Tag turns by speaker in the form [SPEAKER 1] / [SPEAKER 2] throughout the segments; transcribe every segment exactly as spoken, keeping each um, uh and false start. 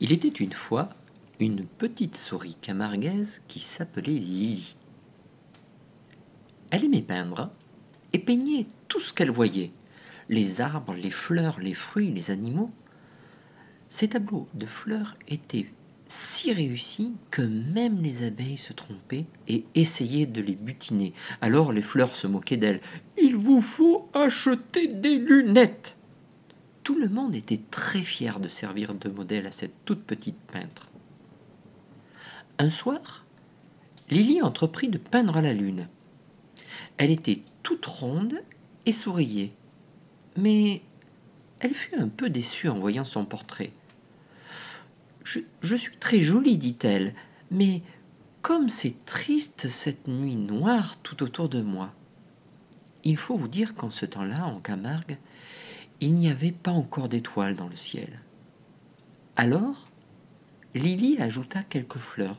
[SPEAKER 1] Il était une fois une petite souris camarguaise qui s'appelait Lily. Elle aimait peindre et peignait tout ce qu'elle voyait, les arbres, les fleurs, les fruits, les animaux. Ses tableaux de fleurs étaient si réussis que même les abeilles se trompaient et essayaient de les butiner. Alors les fleurs se moquaient d'elle. « Il vous faut acheter des lunettes !» Tout le monde était très fier de servir de modèle à cette toute petite peintre. Un soir, Lily entreprit de peindre la lune. Elle était toute ronde et souriait, mais elle fut un peu déçue en voyant son portrait. Je, je suis très jolie, dit-elle, mais comme c'est triste cette nuit noire tout autour de moi. Il faut vous dire qu'en ce temps-là, en Camargue, il n'y avait pas encore d'étoiles dans le ciel. Alors, Lily ajouta quelques fleurs.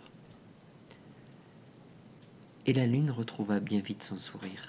[SPEAKER 1] Et la lune retrouva bien vite son sourire.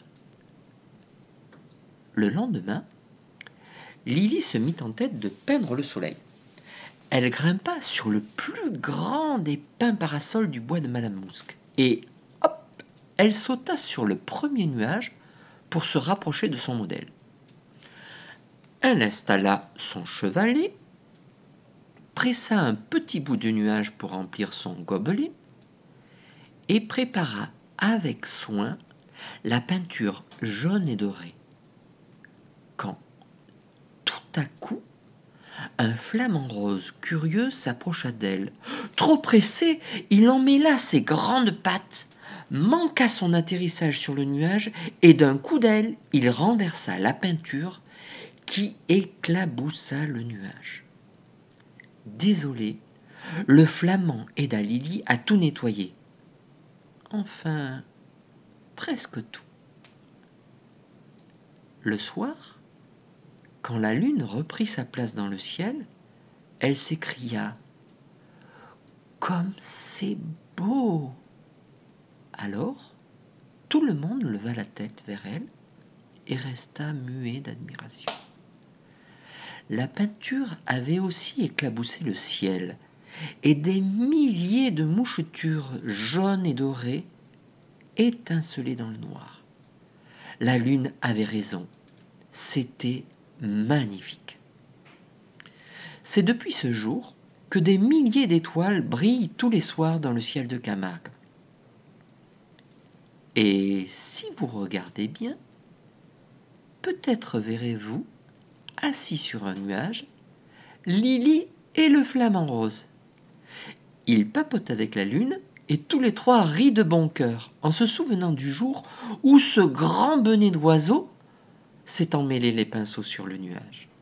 [SPEAKER 1] Le lendemain, Lily se mit en tête de peindre le soleil. Elle grimpa sur le plus grand des pins parasols du bois de Madame Mousque et hop, elle sauta sur le premier nuage pour se rapprocher de son modèle. Elle installa son chevalet, pressa un petit bout de nuage pour remplir son gobelet et prépara avec soin la peinture jaune et dorée. Quand, tout à coup, un flamant rose curieux s'approcha d'elle. Trop pressé, il emmêla ses grandes pattes, manqua son atterrissage sur le nuage et d'un coup d'aile, il renversa la peinture qui éclaboussa le nuage. Désolé, le flamand aida Lily à tout nettoyer. Enfin, presque tout. Le soir, quand la lune reprit sa place dans le ciel, elle s'écria « Comme c'est beau !» Alors, tout le monde leva la tête vers elle et resta muet d'admiration. La peinture avait aussi éclaboussé le ciel, et des milliers de mouchetures jaunes et dorées étincelaient dans le noir. La lune avait raison, c'était magnifique. C'est depuis ce jour que des milliers d'étoiles brillent tous les soirs dans le ciel de Camargue. Et si vous regardez bien, peut-être verrez-vous, assis sur un nuage, Lily et le flamant rose. Ils papotent avec la lune et tous les trois rient de bon cœur en se souvenant du jour où ce grand bonnet d'oiseau s'est emmêlé les pinceaux sur le nuage.